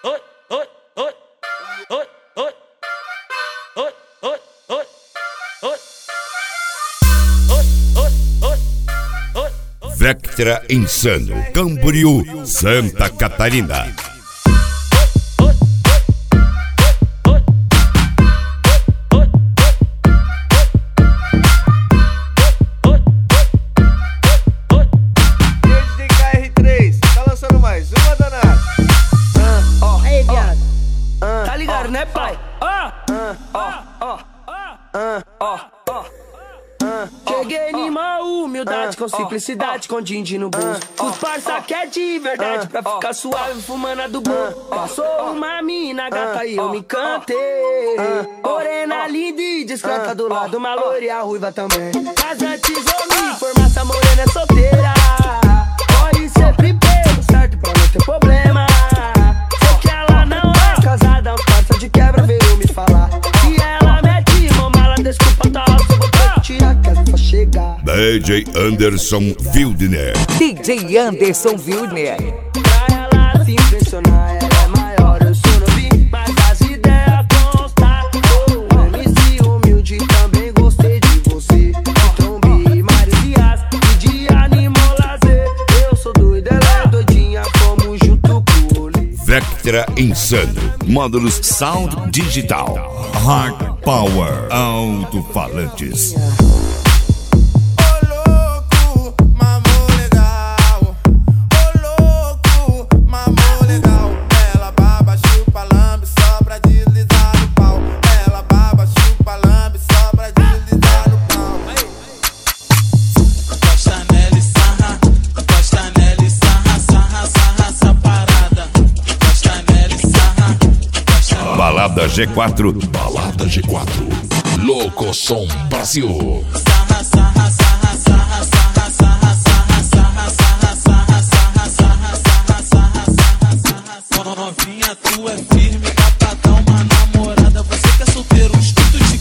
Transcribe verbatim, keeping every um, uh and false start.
Vectra Insano, Camboriú, Santa Catarina. D K R três, tá lançando mais uma, danada. Ah, ó, aí, viado. Ah, tá ligado, né, pai? Ah, ah, ó, ó, ah, ó, ó. Cheguei numa humildade, com simplicidade, com din-din no bolso. Os parça quer de verdade, pra ficar suave, fumando a do bom. Passou uma mina gata e eu me encantei. Morena linda e discreta do lado, uma loira e a ruiva também. Mas antes vou me informar, essa morena é solteira. Corre sempre pelo certo pra não ter problema. Sei que ela não é casada, uns parça de quebra veio me falar. Se ela mete mão mala, desculpa, tá alto, eu vou ter que tirar que ela vai chegar. D J Anderson Wildner. D J Anderson Wildner. Pra ela se impressionar, ela é maior, eu sou novinho, mas as ideias constam. Sou um M C humilde, também gostei de você. Então vi Marias, e de animal lazer. Eu sou doido, ela é doidinha, fomos junto com o rolê. Vectra Insano, módulos Sound Digital, Hard Power, alto-falantes. Balada G quatro. Balada G quatro. Louco Som Brasil. Novinha, tu é firme.